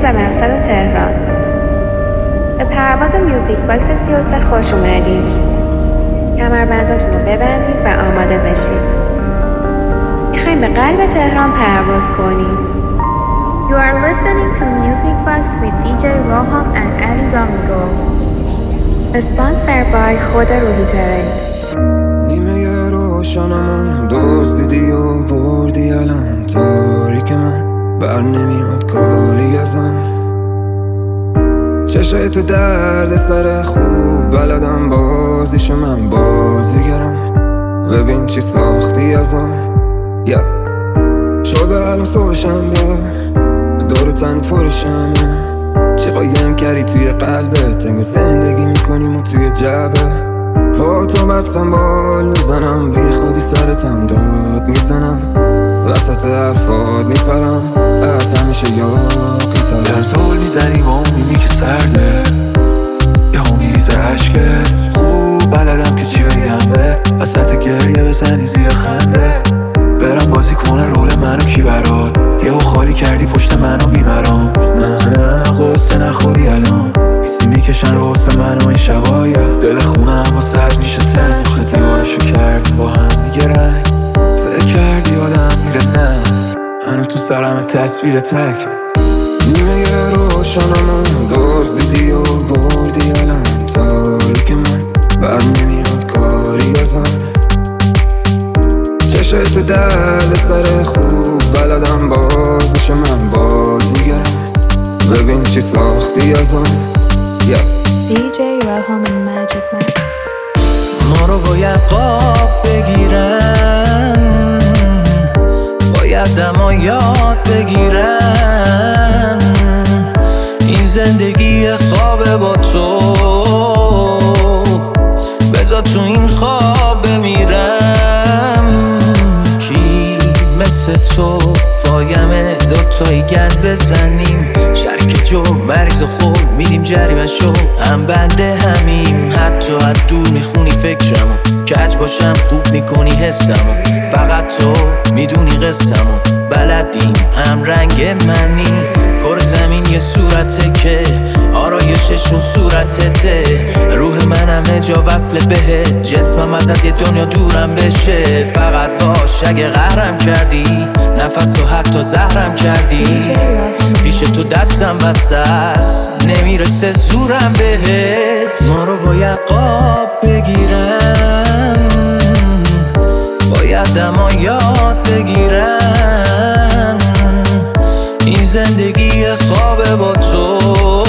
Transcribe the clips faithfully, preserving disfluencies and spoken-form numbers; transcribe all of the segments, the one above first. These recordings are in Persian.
به مقصد تهران. به پرواز میوزیک باکس سی و سه خوش اومدید. کمربنداتون رو ببندید و آماده بشید. میخوایم به قلب تهران پرواز کنیم. You are listening to Music Box with دی جی Roham and Ali Domingo. Sponsored by خود روحی ترید. نیمه روشنم دزدیدی و بردی الان تاریک من بر نمیاد کاری ازم. چشای تو درد سر خوب بلدم بازیشو من بازیگرم. ببین چی ساختی ازم yeah. شده الان صبح شنبه دور تن پرشمه. چه قایم کردی توی قلبت تنگ زندگی میکنیم و توی جبه ها تو بستم بال میزنم بی خودی سرتم داد میزنم وسط حرفات میپرم از همیشه یاقی ترم. در زول میزنی با اون میبینی که سرده یه هم میریزه عشقت. خوب بلدم که چی بگم به وسط گریه بزنی زیر خنده. برم بازی کنه رول منو کی برات یه او خالی کردی پشت منو بیمرام. نه نه قصه نخوری الان ایسی میکشن رو حسن منو این شبایه. دل خونم با سرد میشه تنگ خطی بارشو کردیم با هم دیگه رنگ. فکر کردی آدم میره نه هنو تو سرم تصویر تک. نیمه روشنم دزدیدی و بردی الان تاریک من بر نمیاد کاری ازم. چشای تو درد سر خوب بلدم بازش من بازیگرم. ببین چی ساختی ازم yeah. دی جی Roham and Magic Max. ما رو باید قاب بگیرن باید دما یاد بگیرن. این زندگی خوابه با تو بذار تو این خواب بمیرم. کی مثل تو وایمه دوتایی گل بزنیم شرک جو مریض خود میدیم جریمه شو هم بنده همیم. حتی از دور میخونی فکرمو کج باشم خوب میکنی حسمو. فقط تو میدونی قصمو بلدیم هم رنگ منی. کره زمین یه صورته که آرایششون صورتته. روح من همه جا وصله بهت جسمم ازت یه دنیا دورم بشه. فقط باش اگه قهرم کردی نفس و حتی زهرم کردی. پیش تو دستم بسست نمیرسه زورم بهت. ما رو باید قاب بگیرن باید دما یاد بگیرن. این زندگی خوابه با تو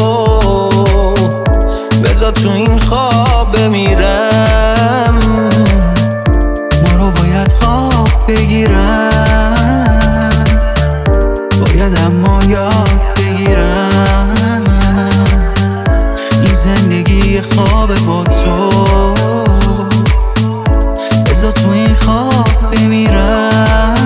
بذار تو این خواب بمیرم. ما رو باید خواب بگیرن باید اما یاد بگیرن. این زندگی خوابه با تو بذار تو این خواب بمیرن.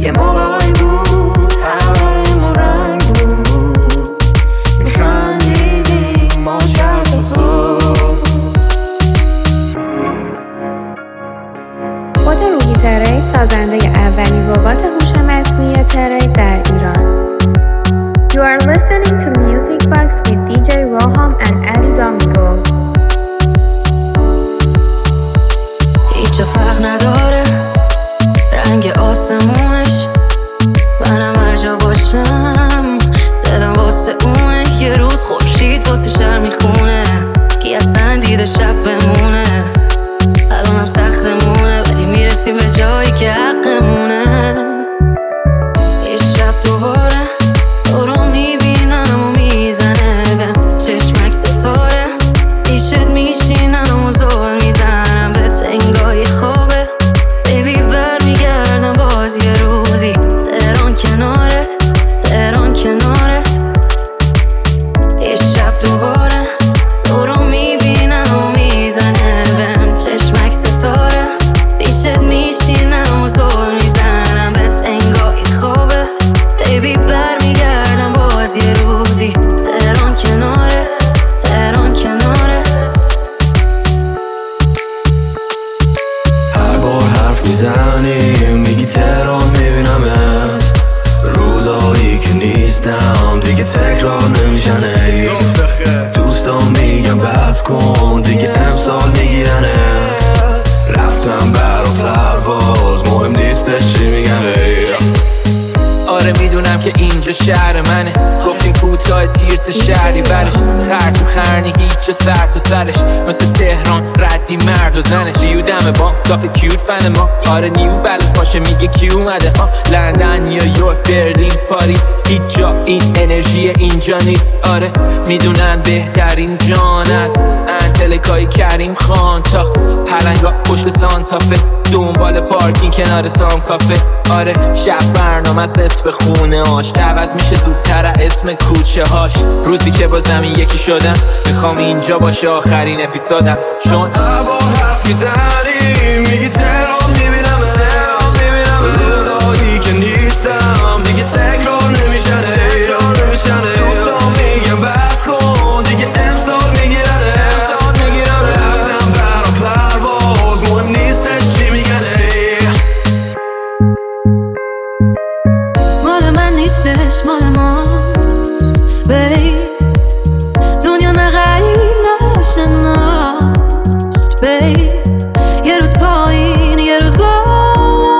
یه موقعی بود همه ما رنگ بود، میخندیدیم ما شب تا صبح. خود روحی ترید سازنده اولین ربات هوش مصنوعی ترید در ایران. You are listening to Music Box with دی جی Roham and Ali Domingo. هیچ فرق نداره رنگ آسمونش، منم هر جا باشم دلم واسه اونه. یه روز خورشید واسه شهر میخونه، کی اصلا دیده شب بمونه. الانم سختمونه ولی میرسیم به جایی که حقمونه. یه شب دوباره تو رو میبینم و میزنه بهم چشمک ستاره، پیشت میشینم و زول میزنم به تنگای خوبه. بیبی برمیگردم باز یه روزی تهران کنارت، تهران کنارت. یه شب دوباره تو رو میبینم و میزنه بهم چشمک ستاره، پیشت میشینم و زول میزنم به تنگای خوبه. بیبی برمیگردم باز یه روزی تهران کنارت، تهران کنارت. هر بار حرف میزنی میگی تهران میبینمت، روزایی که نیستم دیگه تکرار نمیشنه. دوستان میگم بس کن دیگه امسال میگیرنت، رفتم برا پرواز مهم نیستش چی میگن. آره میدونم که اینجا شهر منه، گفتین کوتاه تیرت شهری برش، خرد و خرنی هیچ سر تو سرش، مثل تهران ردی مرد و زنش. بیودم با کافه کیوت فن ما، آره نیو بلس باشه میگه کی اومده ها. لندن، نیویورک، برلین، پاریس، هیچ جا این انرژی اینجا نیست. آره میدونن بهترین جان است انتلکای کریم خان، تا پلنگا پشت سانتافه، دنبال پارکینگ کنار سام کافه. آره شب برنامه از نصف خونه هاش، عوض میشه زودتر اسم کوچه هاش. روزی که با زمین یکی شدم میخوام اینجا باشه آخرین اپیزودم، چون هر بار حرف میزنی میگی تهران میبینمت، روزایی که نیستم دیگه تکرار نمیشنه. دوستان میگم بس کن دیگه امسال میگیرنه، رفتم برا پرواز مهم نیستش چی میگنه. مال من نیستش مال ما بی، دنیا نه غریب نشناست بی. یه روز پایین یه روز باز،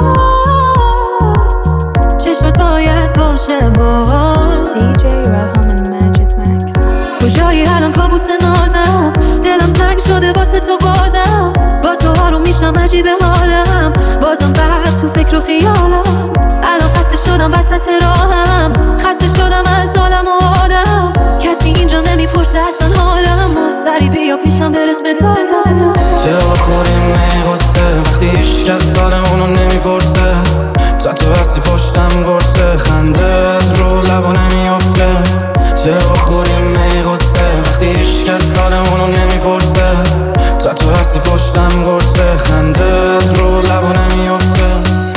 چشمت باید باشه باز. دی جی Roham and Magic Max. کجایی الان کابوس نازم، دلم تنگ شده واسه تو بازم. با تو آروم میشم عجیبه حالم، بازم برد تو فکر و خیالم. الان خسته شدم وسط راهم، خسته شدم از عالم و آدم. کسی اینجا نمیپرسه اصلا حالم، سری بیا پیشم برس به دادم. چرا بخوریم میغسته وقتی هیچ کس حالمونو نمیپرسه، تا تو وقتی پشتم برسه خنده از رو لبا نمیافته. چرا بخوریم میغسته وقتی هیچ کس حالمونو نمیپرسه، تا تو وقتی پشتم برسه خنده از رو لبا نمیافته.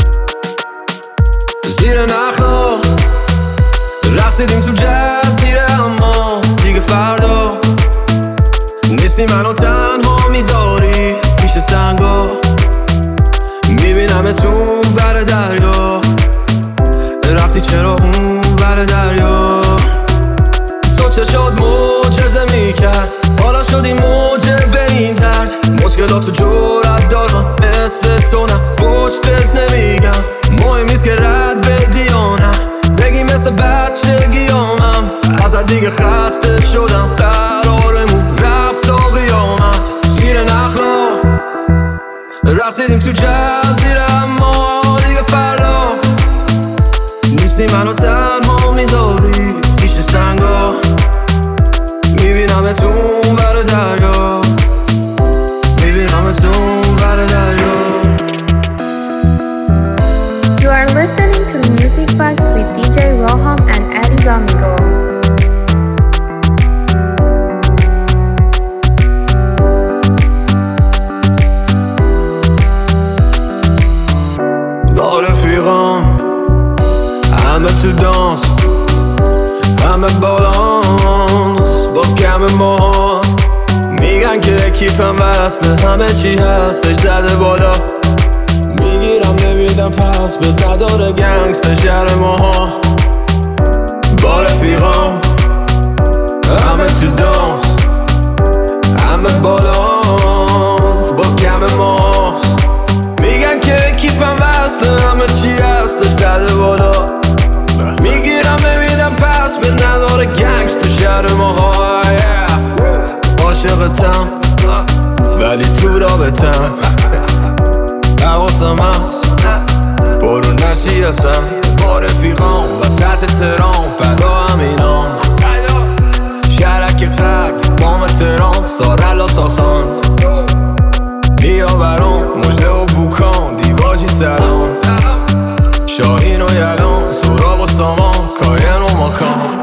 زیر نخلا رقصیدیم تو جزیره، اما دیگه فردا نیستی منو تنها میذاری پیش سنگا. میبینم تو بر دریا، رفتی چرا اون بر دریا. تو چشات معجزه میکرد، حالا شدی موجه به این درد. مشکلاتو جرأت دارم مثل تو نه پشتت نمیگم. مهم نیست که رد بدی یا نه، بگی مثل بچگیامم. ازت دیگه خسته شدم، قرارمون رفت تا قیامت. زیر نخلا رقصیدیم تو جزیره، اما دیگه فردا نیستی منو تنها میذاری پیش سنگا. میبینم تو بر دریا، میبینم تو بر دریا. You are listening to Music Box with دی جی Roham and Ali Domingo. با رفیقام همه بالانس باز کم ماست. میگن که کیفم وصله همه چی هستش زده بالا. میگیرم نمیدم پس به نداره گنگستر شهر ماها. با رفیقام همه تو دانس همه بالانس باز کم ماست. میگن که کیفم وصله همه چی هستش زده بالا. میگیرم نمیدم پس به نداره گنگستر شهر ماها. عاشقتم ولی تو رابطم حواسم هست برو نشی اصلا. با رفیقام وسط تهران فدا همینام. شهرک غرب بام تهران سارل و ساسان. بیا برام مجده و بوکان دیواجی سلام. شاهین و یلان سوراب و سامان کاین و ماکان.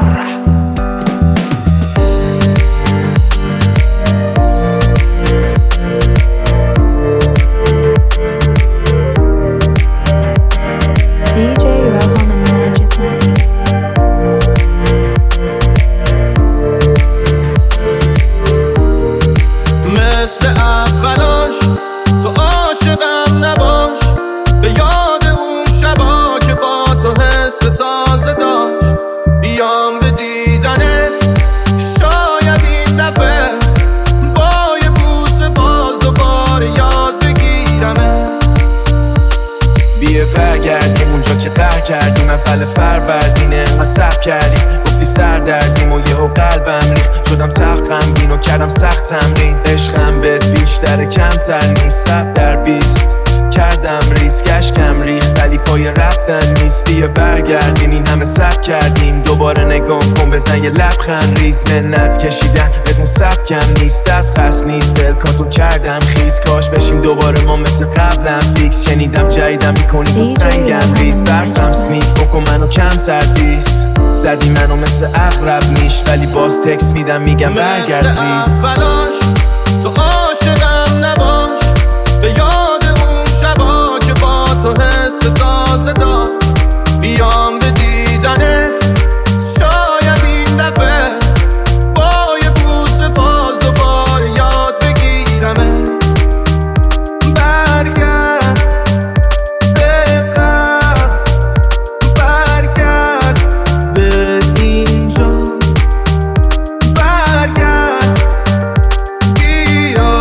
کردیم اول فروردینه مصب کردیم گفتی سر دردیم و یهو قلبم ریخت. شدم تخت غمگین و کردم سخت تمرین. عشقم بهت بیشتر کمتر نیست. صد در بیست کردم ریس کشکم ریخت ولی پای رفتن نیست. بیا برگردین این همه سب کردیم دوباره نگام کن بزن یه لبخند ریز. منت کشیدن بدون سبکم نیست از قصد نیست. دلکاتو کردم خیز کاش بشیم دوباره ما مثل قبلم فیکس. شنیدم جایدم میکنی تو سنگم ریز. برفم سنیف بکن منو کم تردیس. زدی منو مثل اقرب میش ولی باز تکس میدم میگم برگرد ریز. تو عاشقم نباش به یاد اون شبا که با تو حس تازه داشت. بیام به دیدنت شاید این دفعه با یه بوسه باز دوباره یاد بگیرمت. برگرد به قلب برگرد به اینجا. برگرد بیا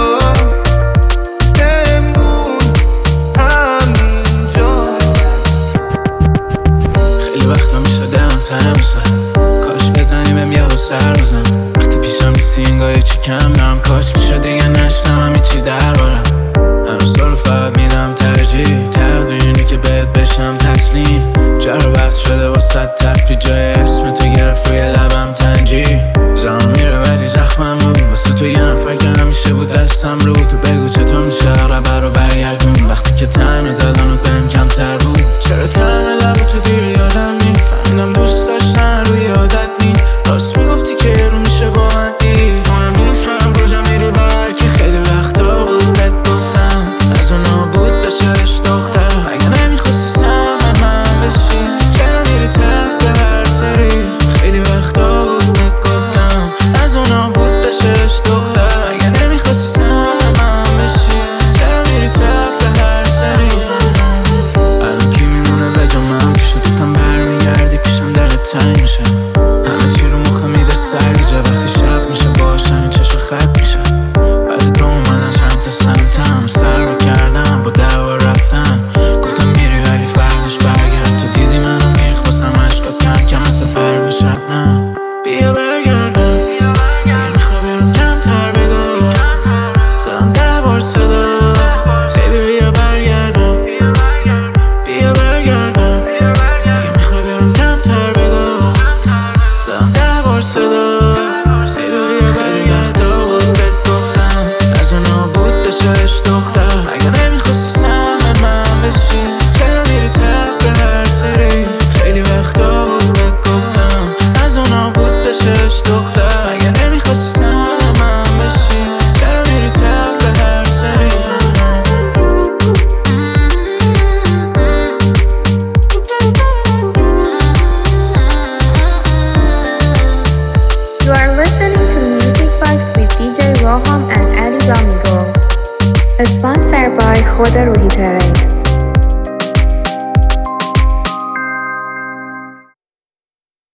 اسپانسر بای خود روحی ترید.